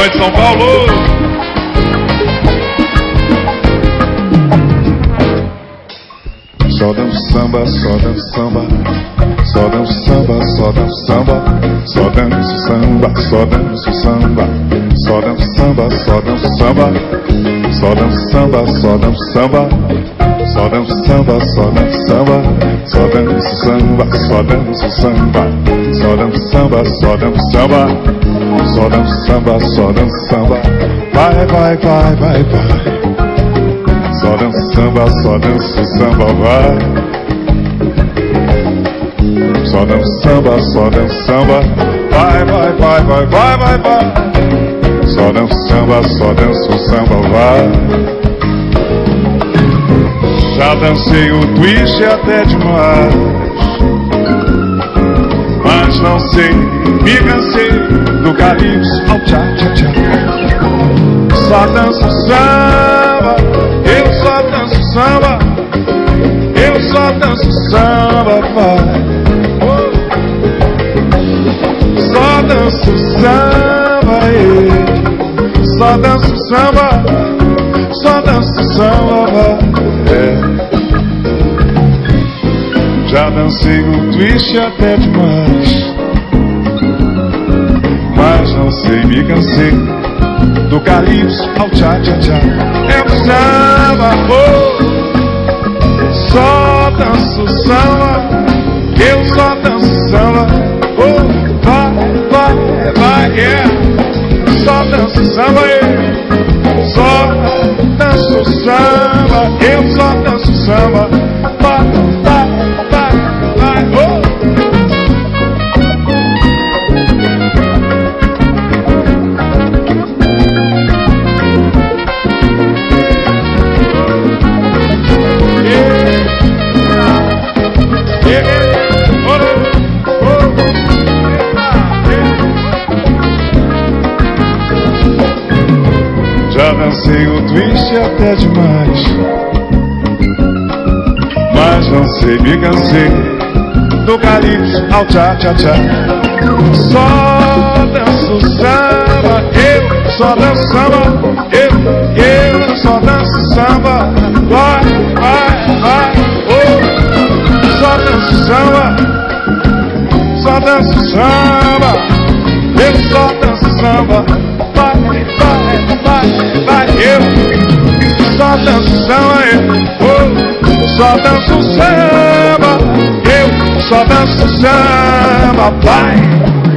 noite, São Paulo. Só danço samba, só danço samba, só danço samba, só danço samba, só danço samba, só danço samba, só danço samba, só danço samba, só danço samba, só danço samba, só danço samba, só danço samba, só danço samba, só danço samba, só danço samba, só danço samba, só danço samba, só danço samba, vai, vai, vai, vai, vai. Só danço samba, só danço samba, vai. Só danço samba, só danço samba, vai, vai, vai, vai, vai, vai, vai. Só danço samba, só danço samba, vai. Já dancei o twist até demais, mas não sei, me cansei do calypso ao tchá-tchá-tchá. Só danço samba, eu só danço samba, eu só danço samba, vai. Só danço samba, só danço samba, só danço samba, vai. Já dancei o twist até demais, mas não sei, me cansei do calypso ao tchá-tchá-tchá. É o samba, só danço samba, eu só danço samba, vai, vai, vai, yeah. Só danço samba, só danço samba, eu só danço samba, vai, vai, vai, vai, Já dancei o twist até demais, mas não sei, me cansei do calypso ao tchá-tchá-tchá. Só danço samba, eu só danço samba, eu só danço samba, vai, vai, vai, só danço samba, só danço samba, eu só danço samba, vai, vai, vai, vai, eu só danço samba, só danço samba, eu só danço samba, vai.